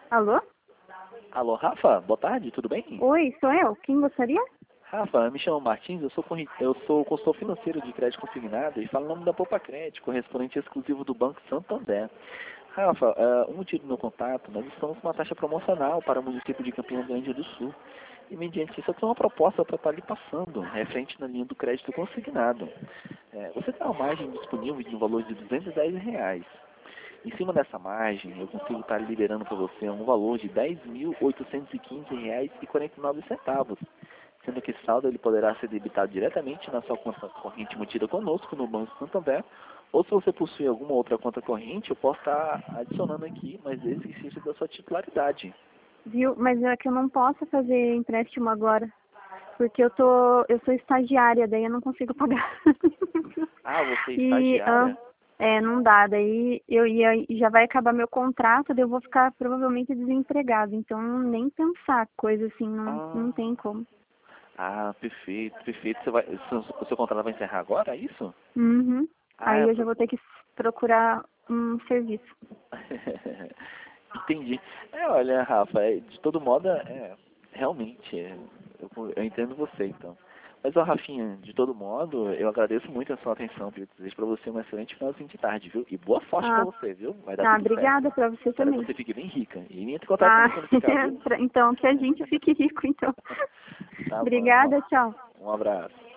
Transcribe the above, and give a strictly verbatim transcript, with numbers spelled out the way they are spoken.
Alô? Alô, Rafa? Boa tarde, tudo bem? Oi, sou eu. Quem gostaria? Rafa, me chamo Martins, eu sou, corre- eu sou consultor financeiro de crédito consignado e falo em nome da Poupa Crédito, correspondente exclusivo do Banco Santander. Rafa, uh, um motivo do meu contato, nós estamos com uma taxa promocional para o município de Campina Grande do Sul. E mediante isso eu tenho uma proposta para estar lhe passando, referente na linha do crédito consignado. É, você tem uma margem disponível de um valor de duzentos e dez reais. Em cima dessa margem, eu consigo estar liberando para você um valor de dez mil oitocentos e quinze reais e quarenta e nove centavos, sendo que esse saldo ele poderá ser debitado diretamente na sua conta corrente mantida conosco no Banco Santander, ou se você possui alguma outra conta corrente, eu posso estar adicionando aqui, mas esse que seja da sua titularidade. Viu? Mas é que eu não posso fazer empréstimo agora. Porque eu tô, eu sou estagiária, daí eu não consigo pagar. Ah, você é E ah, estagiária? é, não dá, daí eu ia, já vai acabar meu contrato, daí eu vou ficar provavelmente desempregado. Então nem pensar coisa assim, não, não Ah, tem como. ah, perfeito, perfeito. Você vai, seu, o seu contrato vai encerrar agora, é isso? Uhum. Ah, Aí é eu já por... vou ter que procurar um serviço. Entendi. É, olha, Rafa, é, de todo modo, é, realmente, é, eu, eu entendo você, então. Mas, ó, Rafinha, de todo modo, eu agradeço muito a sua atenção, viu? Desejo pra você um excelente finalzinho de tarde, viu? E boa sorte pra Ah, você, viu? Vai dar ah, tudo certo. obrigada pra você Espero que também. você fique bem rica. E entre em contato Ah, comigo quando ficar, viu? então que a gente fique rico, então. Tá bom. Obrigada, tchau. Um abraço.